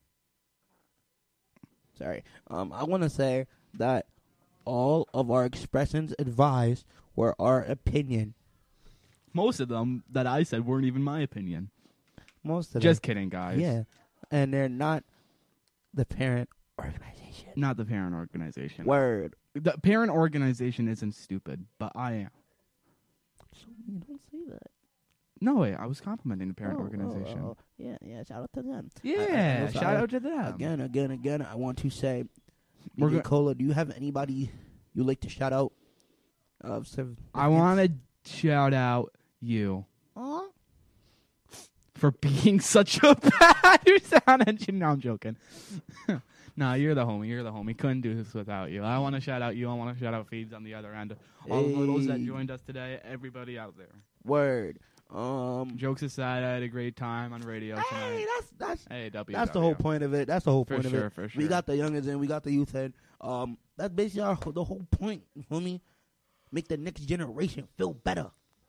Sorry, I want to say that all of our expressions advised were our opinion. Most of them that I said weren't even my opinion. Most of Just them. kidding, guys. Yeah, and they're not the parent organization. Not the parent organization. Word. The parent organization isn't stupid, but I am. So you don't say that. No way, I was complimenting the parent organization. Yeah, shout out to them. Yeah, Also, shout out to them. Again, I want to say, We're DJ go- Cola, do you have anybody you like to shout out? I want to shout out you Aw. for being such a bad sound engineer. No, I'm joking. Nah, you're the homie. You're the homie. Couldn't do this without you. I want to shout out you. I want to shout out Feeds on the other end. All the littles that Hey. joined us today. Everybody out there. Word. Jokes aside, I had a great time on radio tonight. Hey, that's Hey, that's the whole point of it. That's the whole For point sure, of it. for sure. We got the youngins in, we got the youth in. That's basically the whole point, homie. Make the next generation feel better.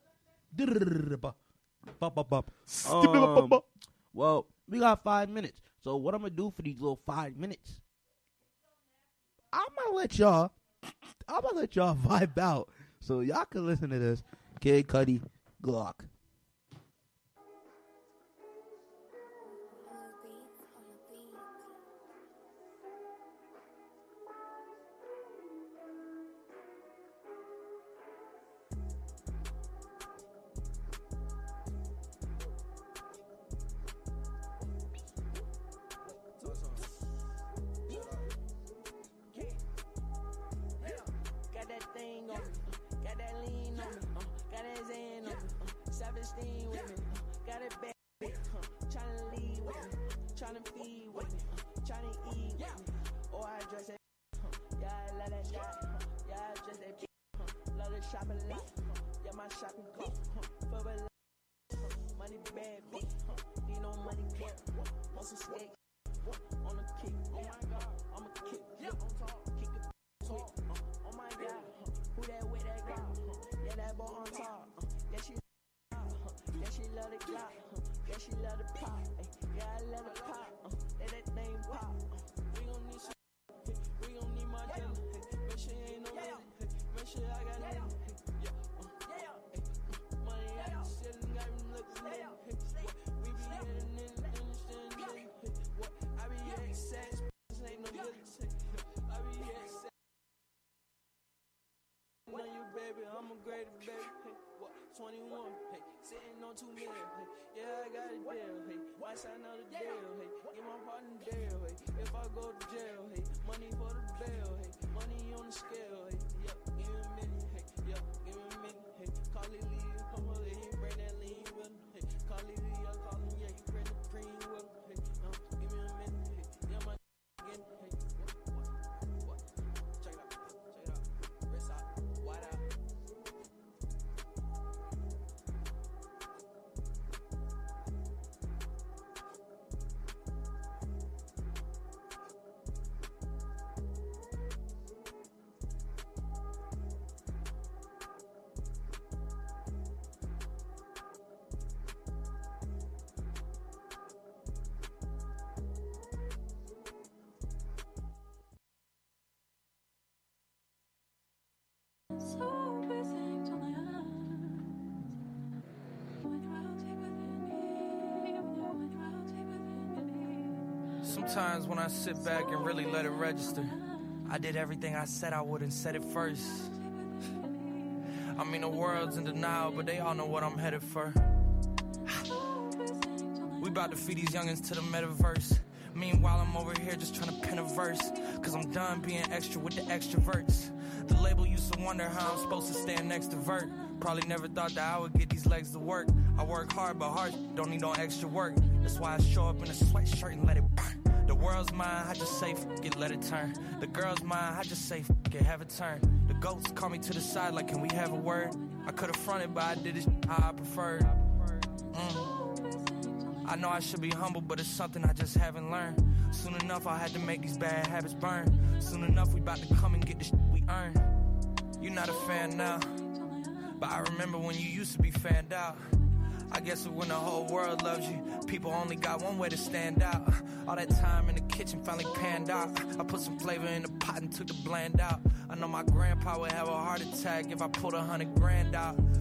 Well, we got 5 minutes. So what I'm gonna do for these little 5 minutes? I'm gonna let y'all vibe out so y'all can listen to this. Kid Cudi, Glock. Got that thing on me, got that lean on me, got that zen on me, self-esteem with me, got it bad, tryna lead with me, tryna feed with me, tryna eat with me, oh I dress that, yeah I love that shot, yeah I dress that, love to shop a lot, yeah my shopping cart, for a lot, money bad, need no money care, want some skate, on a kick, oh my god, I'm a kick, on top, kick it, sweet, oh my god, who that with that guy, yeah that boy on top, yeah she love the clock, yeah she love the pop, yeah I love the pop, yeah that thing pop, we gon' need some, we gon' need my deal, make sure ain't no make sure I got it, money I be sitting, got me looking lit, we be hitting in the I be hitting sex, ain't no good, I be hitting sex. Know you, baby, I'm a great baby. Hey, what? 21, hey, sitting on 2 million. Hey, yeah, I got a deal. Hey, I sign out a deal. Hey, get my partner deal. Hey, if I go to jail. Hey, money for the bail. Hey, money on the scale. Hey, yeah, give me a minute. Hey, yeah, give me a minute. Hey, call it Lee, come on, he bring that lean with him. Hey, call it Lee, I call him, yeah, you bring the cream with him. Hey, give me a minute. Hey, yeah, my again. Hey, what? Check it out. Wrist out. Wide out. Sometimes when I sit back and really let it register, I did everything I said I would and said it first. I mean, the world's in denial, but they all know what I'm headed for. We about to feed these youngins to the metaverse. Meanwhile, I'm over here just trying to pen a verse, cause I'm done being extra with the extroverts. The label used to wonder how I'm supposed to stand next to Vert. Probably never thought that I would get these legs to work. I work hard, but hard don't need no extra work. That's why I show up in a sweatshirt and let it burn. The world's mine, I just say f it, let it turn. The girl's mine, I just say f it, have it turn. The goats call me to the side like, can we have a word? I could've fronted, but I did it how I preferred. I know I should be humble, but it's something I just haven't learned. Soon enough, I had to make these bad habits burn. Soon enough, we about to come and get the shit we earn. You're not a fan now, but I remember when you used to be fanned out. I guess when the whole world loves you, people only got one way to stand out. All that time in the kitchen finally panned out. I put some flavor in the pot and took the bland out. I know my grandpa would have a heart attack if I pulled $100 grand out.